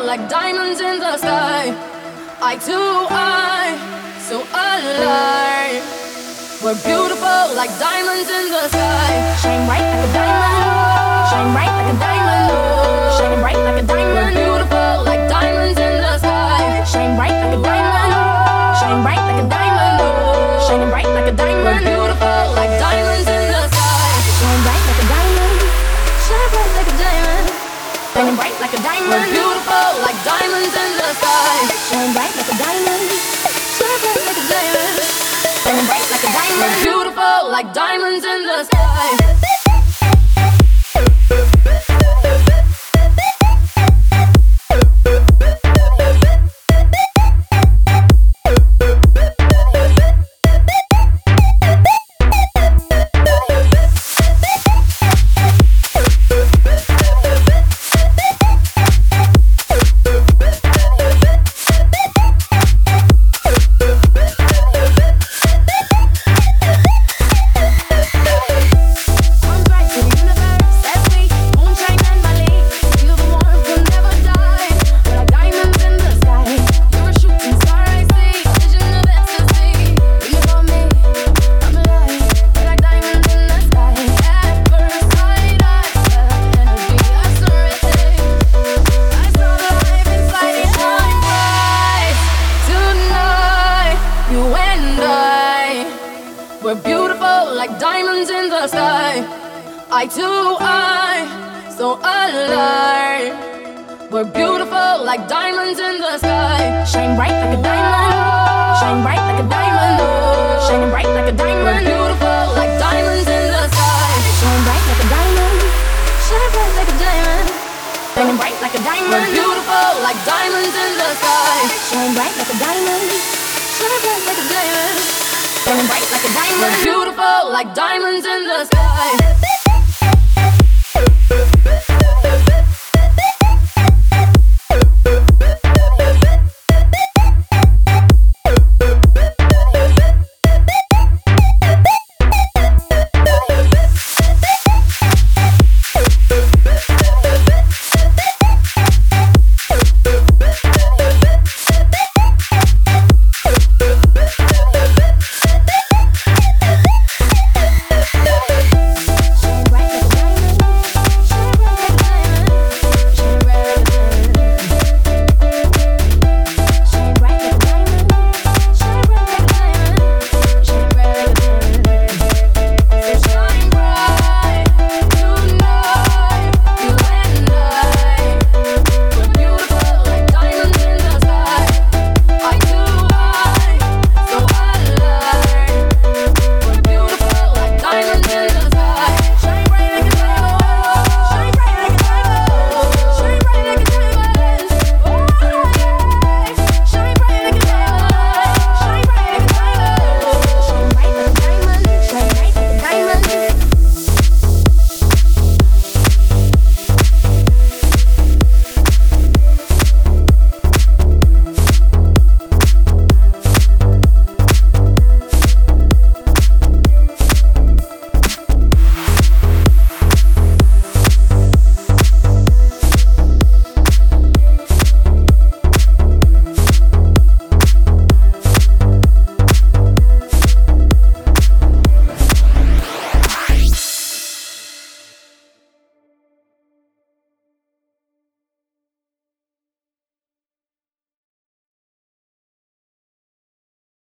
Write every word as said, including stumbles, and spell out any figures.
like diamonds in the sky. Eye to eye, so alive. We're beautiful like diamonds in the sky. Shine bright like a diamond. Shine bright like a diamond. Shining bright like a diamond. We're beautiful like diamonds in the sky. Shine bright like a diamond. Shine bright like a diamond. Shining bright like a diamond. We're beautiful like diamonds in the sky. Shine bright like a diamond. Shine bright like a diamond. Shining bright like a diamond. We're beautiful like diamonds in the sky. Shine bright like a diamond. Shine bright like a diamond. Shining bright like a diamond. We're beautiful like diamonds in the sky. We're beautiful like diamonds in the sky. Eye to eye, so alive. We're beautiful like diamonds in the sky. Shine bright like a diamond. Shine bright like a diamond. Shining bright like a diamond. We're beautiful like diamonds in the sky. Shine bright like a diamond. Shine bright like a diamond. Shining bright like a diamond. We're beautiful like diamonds in the sky. Shine bright like a diamond. Shine bright like a diamond. Shining bright like a diamond. We're beautiful like diamonds in the sky.